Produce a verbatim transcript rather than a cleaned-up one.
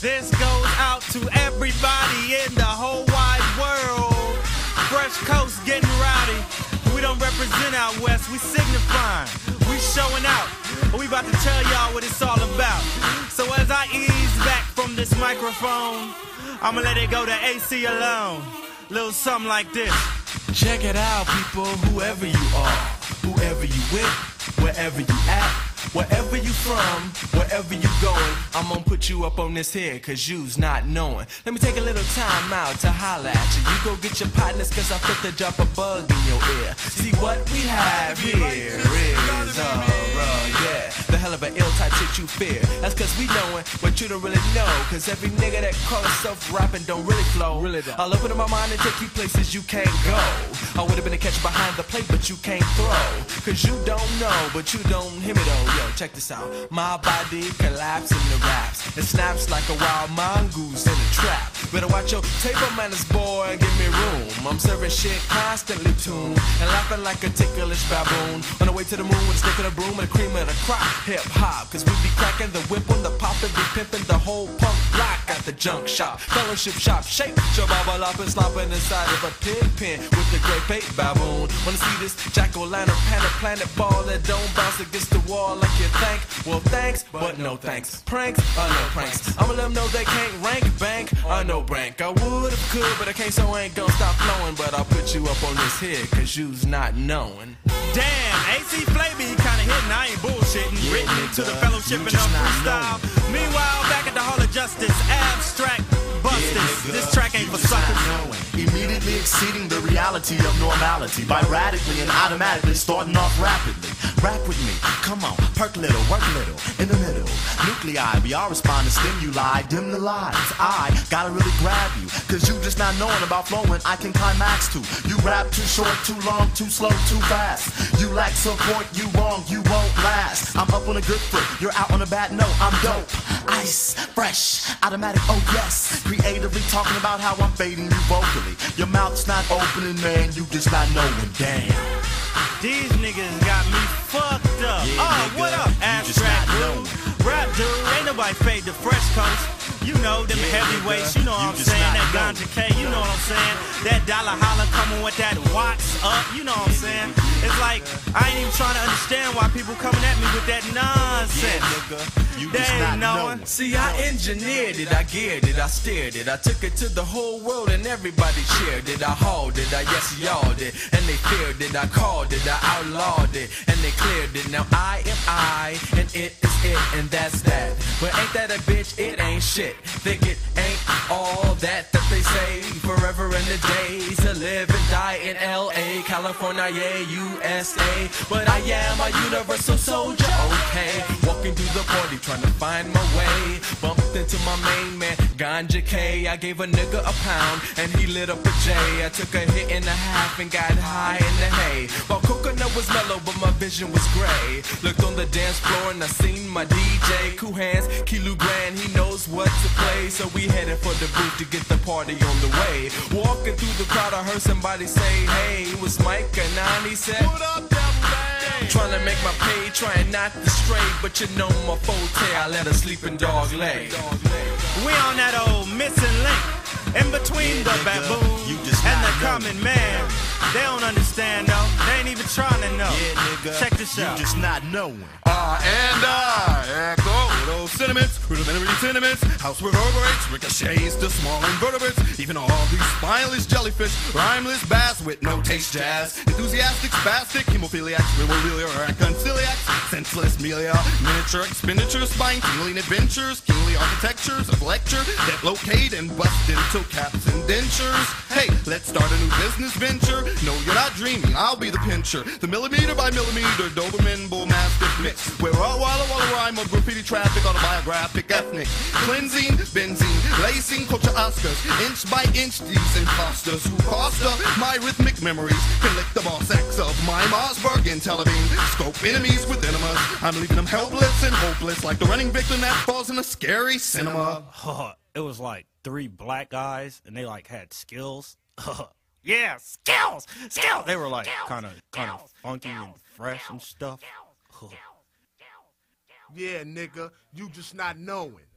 This goes out to everybody in the whole wide world. Fresh Coast getting rowdy. We don't represent out west, we signifying. We showing out. We about to tell y'all what it's all about. So as I ease back from this microphone, I'ma let it go to A C alone. Little something like this. Check it out, people, whoever you are, whoever you with, wherever you at, wherever you from, wherever you going, I'm gonna put you up on this here, cause you's not knowing. Let me take a little time out to holler at you. You go get your partners, cause I fit to drop a bug in your ear. See what we have here is, uh, uh, yeah, the hell of an ill type shit you fear. That's cause we knowin' what you don't really know, cause every nigga that call himself rapping don't really flow. Really don't. I'll open up my mind and take you places you can't go. I would've been a catch behind the plate, but you can't throw, cause you don't know, but you don't hear me though. Yo, check this out. My body collapse in the raps. It snaps like a wild mongoose in a trap. Better watch your table manners, boy, give me room. I'm serving shit constantly tuned and laughing like a ticklish baboon. On the way to the moon with a stick and a broom and a cream and a crop. Hip hop, cause we be cracking the whip on the pop and be pimping the whole punk block at the junk shop. Fellowship shop, shape, shababa lopping, slopping inside of a pig pen with the great bait baboon. Wanna see this jack-o'-lantern panic planet ball that don't bounce against the wall like you think? Well, thanks, but no thanks. Pranks, uh, no pranks. I'ma let them know they can't rank bank, uh, no rank. I would've could, but I can't, so I ain't gon' stop flowing. But I'll put you up on this here, cause you's not knowing. Damn, A C Flavy kinda hitting, I ain't bullshitting. Yeah, Written nigga, to the fellowship you and just no not freestyle. knowing. Meanwhile, back at the Hall of Justice, abstract busters. Yeah, this track ain't for suckers. Immediately exceeding the reality of normality by radically and automatically starting off rapidly. Rap with me, come on, perk little, work little, in the middle. Nuclei, we all respond to stimuli, dim the lies. I gotta really grab you, cause you just not knowing about flowing, I can climax to. You rap too short, too long, too slow, too fast. You lack support, you wrong, you won't last. I'm up on a good foot, you're out on a bad note, I'm dope. Ice, fresh, automatic, oh yes. Creatively talking about how I'm fading you vocally. Your mouth's not opening, man, you just not knowing, damn. These niggas got me fucked up. Yeah, oh, nigga, what up, abstract dude? Rap dude, ain't nobody fade the Fresh Coast. You know, them Yeah, heavyweights, nigga, you know what you I'm just saying? not That know. Ganja K, you know what I'm saying? That Dollar Holla coming with that Watts up, you know what I'm saying? It's like, I ain't even trying to understand why people coming at me with that nonsense. Yeah, nigga, you They just ain't not knowing. knowing. See, I engineered it, I geared it, I steered it, I took it to the whole world and everybody shared it. I hauled it, I yes y'all did, and they feared it. I called it, I outlawed it, and they cleared it. Now I am I, and it is it, and that's that. But ain't that a bitch? It ain't shit. Think it ain't all that that they say. Forever in the days to live and die in L A, California, yeah, U S A. But I am a universal soldier, okay. Walking through the party, trying to find my way. Bumped into my main man, Ganja K. I gave a nigga a pound, and he lit up a J. I took a hit and a half and got high in the hay. While coconut was mellow, but my vision was gray. Looked on the dance floor and I seen my D J. Cool Hands, Kilu Grand, he knows what to play. So we headed for the booth to get the party on the way. Walking through the crowd, I heard somebody say, hey, it was Mike and Nani said, what up, devil? Trying to make my pay, trying not to stray. But you know my forte, I let a sleeping dog lay. We on that old missing link in between Yeah, the nigga, baboon you just and not the knowing. common man. They don't understand though. They ain't even trying to know. Yeah, nigga, Check this you out. just not knowing. Uh, and I echo those sentiments, rudimentary sentiments, house reverberates, ricochets to small invertebrates, even all these spineless jellyfish, rhymeless bass with no taste jazz, enthusiastic, spastic, hemophiliacs, riverwheeliac, conciliacs, senseless melia, miniature expenditure, spine tingling adventures, kingly architectures of lecture that locate and bust into caps and dentures. Hey, let's start a new business venture. No, you're not dreaming, I'll be the pincher, the millimeter by millimeter Doberman bull mastiff mix, where all walla walla rhyme of graffiti traffic, autobiographic, ethnic, cleansing, benzene, lacing, culture Oscars, inch by inch these imposters who foster my rhythmic memories can lick the boss X of my Mossberg and Televine, scope enemies with enemas. I'm leaving them helpless and hopeless like the running victim that falls in a scary cinema. It was like three black guys and they like had skills. Yeah, skills, skills. They were like kind of, kind of funky and fresh and stuff. Yeah, nigga, you just not knowing.